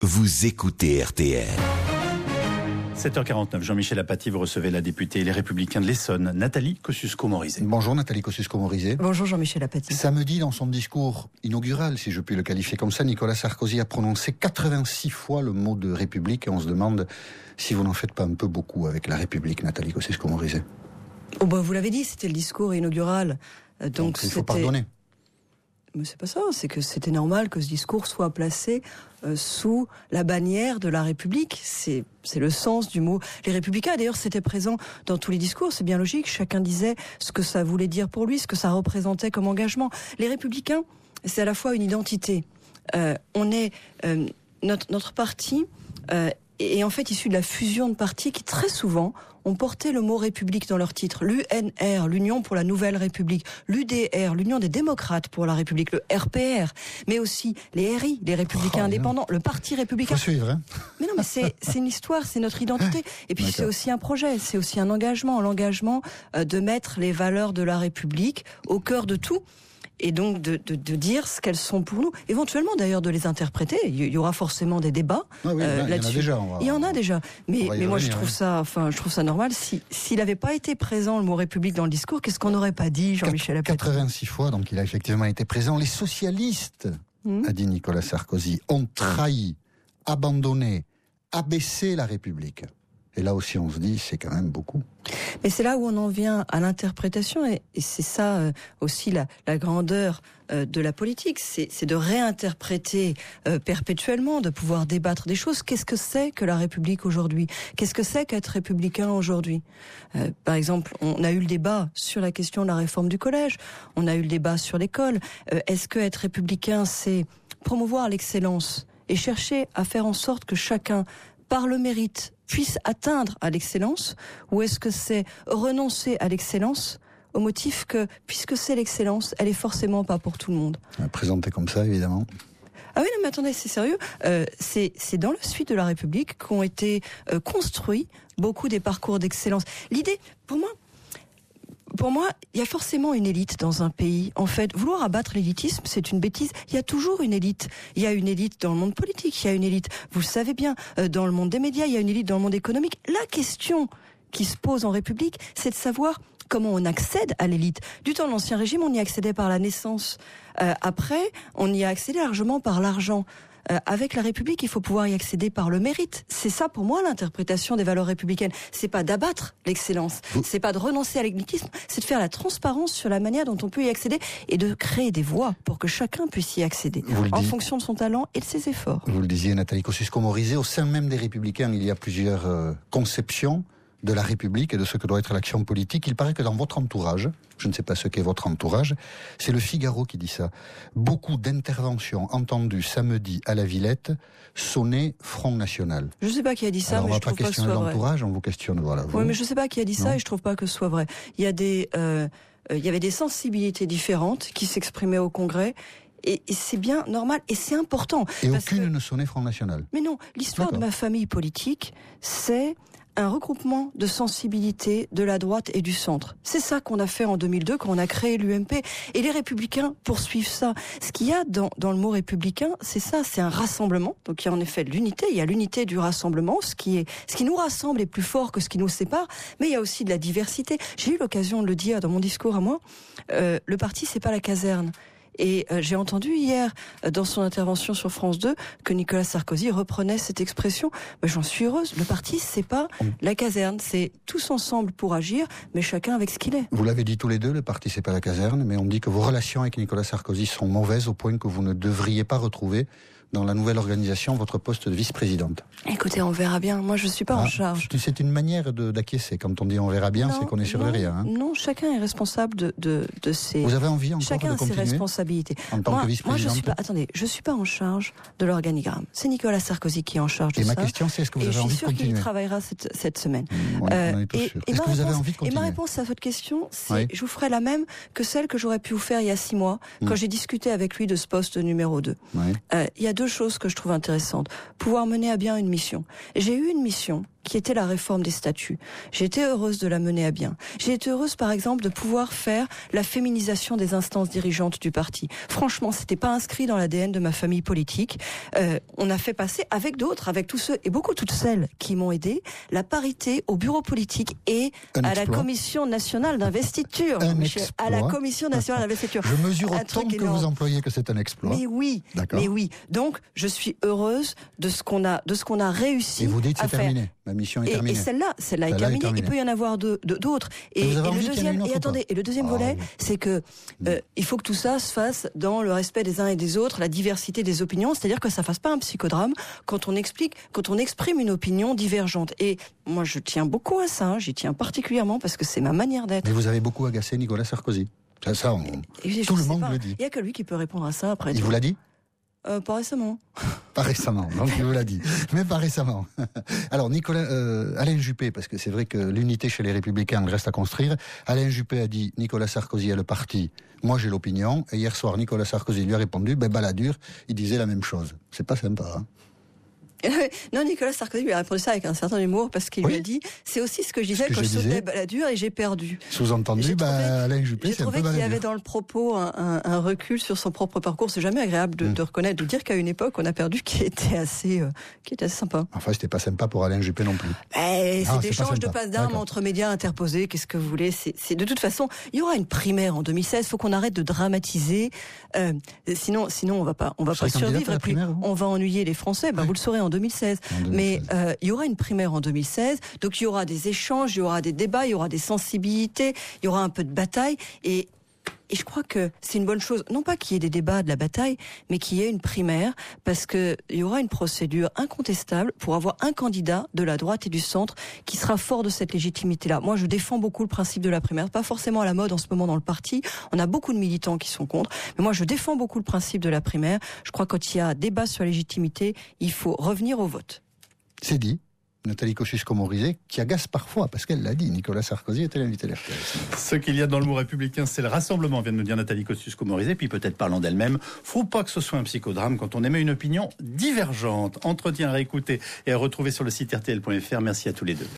Vous écoutez RTL. 7h49, Jean-Michel Apathy, vous recevez la députée Les Républicains de l'Essonne, Nathalie Kosciusko-Morizet. Bonjour Nathalie Kosciusko-Morizet. Bonjour Jean-Michel Apathy. Samedi, dans son discours inaugural, si je puis le qualifier comme ça, Nicolas Sarkozy a prononcé 86 fois le mot de République et on se demande si vous n'en faites pas un peu beaucoup avec la République, Nathalie Kosciusko-Morizet. Oh bah vous l'avez dit, c'était le discours inaugural. Donc il faut pardonner. Mais c'est pas ça, c'est que c'était normal que ce discours soit placé sous la bannière de la République. C'est le sens du mot. Les Républicains, d'ailleurs, c'était présent dans tous les discours, c'est bien logique. Chacun disait ce que ça voulait dire pour lui, ce que ça représentait comme engagement. Les Républicains, c'est à la fois une identité. Notre parti est en fait issu de la fusion de partis qui, très souvent, ont porté le mot République dans leur titre. L'UNR, l'Union pour la Nouvelle République, l'UDR, l'Union des démocrates pour la République, le RPR, mais aussi les RI, les Républicains indépendants, le Parti républicain. Faut suivre, hein. Mais non, mais c'est une histoire, c'est notre identité. Et puis c'est aussi un projet, c'est aussi un engagement, l'engagement de mettre les valeurs de la République au cœur de tout. Et donc de dire ce qu'elles sont pour nous. Éventuellement d'ailleurs de les interpréter. Il y aura forcément des débats là-dessus. Il y en a déjà. Mais moi je trouve ça normal. S'il n'avait pas été présent le mot République dans le discours, qu'est-ce qu'on n'aurait pas dit, Jean-Michel Apathy ? 86 fois, donc il a effectivement été présent. Les socialistes, a dit Nicolas Sarkozy, ont trahi, abandonné, abaissé la République. Et là aussi, on se dit, c'est quand même beaucoup. Mais c'est là où on en vient à l'interprétation, et c'est ça aussi la grandeur de la politique, c'est de réinterpréter perpétuellement, de pouvoir débattre des choses. Qu'est-ce que c'est que la République aujourd'hui ? Qu'est-ce que c'est qu'être républicain aujourd'hui ? Par exemple, on a eu le débat sur la question de la réforme du collège, on a eu le débat sur l'école. Est-ce que être républicain, c'est promouvoir l'excellence et chercher à faire en sorte que chacun, par le mérite, puisse atteindre à l'excellence, ou est-ce que c'est renoncer à l'excellence au motif que, puisque c'est l'excellence, elle est forcément pas pour tout le monde. Présenté comme ça, évidemment. Ah oui, non, mais attendez, c'est sérieux. C'est dans la suite de la République qu'ont été construits beaucoup des parcours d'excellence. L'idée, pour moi, il y a forcément une élite dans un pays. En fait, vouloir abattre l'élitisme, c'est une bêtise. Il y a toujours une élite. Il y a une élite dans le monde politique, il y a une élite, vous le savez bien, dans le monde des médias, il y a une élite dans le monde économique. La question qui se pose en République, c'est de savoir comment on accède à l'élite. Du temps de l'Ancien Régime, on y accédait par la naissance. Après, on y a accédé largement par l'argent. Avec la République, il faut pouvoir y accéder par le mérite. C'est ça, pour moi, l'interprétation des valeurs républicaines. C'est pas d'abattre l'excellence, c'est pas de renoncer à l'élitisme, c'est de faire la transparence sur la manière dont on peut y accéder et de créer des voies pour que chacun puisse y accéder, en fonction de son talent et de ses efforts. Vous le disiez, Nathalie Kosciusko-Morizet, au sein même des Républicains, il y a plusieurs conceptions de la République et de ce que doit être l'action politique. Il paraît que dans votre entourage, je ne sais pas ce qu'est votre entourage, c'est le Figaro qui dit ça. Beaucoup d'interventions entendues samedi à la Villette sonnaient Front National. Je ne sais pas qui a dit ça, alors, mais je trouve pas que ce soit vrai. On va pas questionner l'entourage, on vous questionne, voilà. Oui, mais je ne sais pas qui a dit ça et je trouve pas que ce soit vrai. Il y avait des sensibilités différentes qui s'exprimaient au Congrès. Et c'est bien normal, et c'est important. Et aucune ne sonnait Front National. Mais non, l'histoire de ma famille politique, c'est un regroupement de sensibilités de la droite et du centre. C'est ça qu'on a fait en 2002 quand on a créé l'UMP. Et les Républicains poursuivent ça. Ce qu'il y a dans le mot républicain, c'est ça, c'est un rassemblement. Donc il y a en effet l'unité, il y a l'unité du rassemblement. Ce qui nous rassemble est plus fort que ce qui nous sépare, mais il y a aussi de la diversité. J'ai eu l'occasion de le dire dans mon discours à moi, le parti c'est pas la caserne. Et j'ai entendu hier, dans son intervention sur France 2, que Nicolas Sarkozy reprenait cette expression. Mais j'en suis heureuse. Le parti, c'est pas la caserne. C'est tous ensemble pour agir, mais chacun avec ce qu'il est. Vous l'avez dit tous les deux, le parti, c'est pas la caserne, mais on dit que vos relations avec Nicolas Sarkozy sont mauvaises au point que vous ne devriez pas retrouver dans la nouvelle organisation votre poste de vice-présidente. Écoutez, on verra bien. Moi, je suis pas en charge. C'est une manière d'acquiescer. Quand on dit on verra bien, c'est qu'on est sûr de rien. Hein. Non, chacun est responsable de ses... Vous avez envie encore chacun de continuer a ses responsabilités. En tant que vice-présidente. Je suis pas en charge de l'organigramme. C'est Nicolas Sarkozy qui est en charge de ça. Et ma question, c'est est-ce que vous avez envie de continuer ? Et je suis sûre qu'il y travaillera cette semaine. On est tous sûrs. Est-ce que vous avez envie de continuer ? Et ma réponse à votre question, c'est je vous ferai la même que celle que j'aurais pu vous faire il y a 6 mois, quand j'ai discuté avec lui de ce poste numéro 2. Il y a 2 choses que je trouve intéressantes. Pouvoir mener à bien une mission. J'ai eu une mission qui était la réforme des statuts. J'ai été heureuse de la mener à bien. J'ai été heureuse, par exemple, de pouvoir faire la féminisation des instances dirigeantes du parti. Franchement, c'était pas inscrit dans l'ADN de ma famille politique. On a fait passer avec d'autres, avec tous ceux et beaucoup toutes celles qui m'ont aidé, la parité au bureau politique et à la Commission nationale d'investiture. À la Commission nationale d'investiture. Je mesure autant que vous employez que c'est un exploit. Mais oui, mais oui. Donc, je suis heureuse de ce qu'on a réussi. Et vous dites c'est terminé. Ma mission est terminée. Et celle-là est terminée. Il peut y en avoir d'autres. Et le deuxième volet, c'est que il faut que tout ça se fasse dans le respect des uns et des autres, la diversité des opinions. C'est-à-dire que ça fasse pas un psychodrame quand on exprime une opinion divergente. Et moi, je tiens beaucoup à ça. J'y tiens particulièrement parce que c'est ma manière d'être. Mais vous avez beaucoup agacé Nicolas Sarkozy. Ça, tout le monde le dit. Il n'y a que lui qui peut répondre à ça après. Il vous l'a dit ? Pas récemment. Pas récemment, donc il vous l'a dit. Mais pas récemment. Alors, Alain Juppé, parce que c'est vrai que l'unité chez les Républicains reste à construire. Alain Juppé a dit, Nicolas Sarkozy a le parti, moi j'ai l'opinion. Et hier soir, Nicolas Sarkozy lui a répondu, baladure, il disait la même chose. C'est pas sympa, hein. Non, Nicolas Sarkozy lui a répondu ça avec un certain humour parce qu'il lui a dit c'est aussi ce que je disais quand je sautais baladure et j'ai perdu. Sous-entendu, Alain Juppé, c'est un peu baladure. J'ai trouvé qu'il y avait dans le propos un recul sur son propre parcours. C'est jamais agréable de reconnaître, de dire qu'à une époque on a perdu qui était assez sympa. Enfin, c'était pas sympa pour Alain Juppé non plus. C'est échange de passe d'armes entre médias interposés. Qu'est-ce que vous voulez ? C'est de toute façon, il y aura une primaire en 2016. Faut qu'on arrête de dramatiser. Sinon on va pas survivre. Et puis on va ennuyer les Français. Vous le saurez en 2016. Mais il y aura une primaire en 2016, donc il y aura des échanges, il y aura des débats, il y aura des sensibilités, il y aura un peu de bataille, et je crois que c'est une bonne chose, non pas qu'il y ait des débats, de la bataille, mais qu'il y ait une primaire, parce que il y aura une procédure incontestable pour avoir un candidat de la droite et du centre qui sera fort de cette légitimité-là. Moi, je défends beaucoup le principe de la primaire, pas forcément à la mode en ce moment dans le parti. On a beaucoup de militants qui sont contre, mais moi, je défends beaucoup le principe de la primaire. Je crois que quand il y a débat sur la légitimité, il faut revenir au vote. C'est dit. Nathalie Kosciusko-Morizet, qui agace parfois, parce qu'elle l'a dit, Nicolas Sarkozy était l'invité de l'RTL. Ce qu'il y a dans le mot républicain, c'est le rassemblement, vient de nous dire Nathalie Kosciusko-Morizet, puis peut-être parlant d'elle-même, faut pas que ce soit un psychodrame quand on émet une opinion divergente. Entretien à réécouter et à retrouver sur le site rtl.fr. Merci à tous les deux.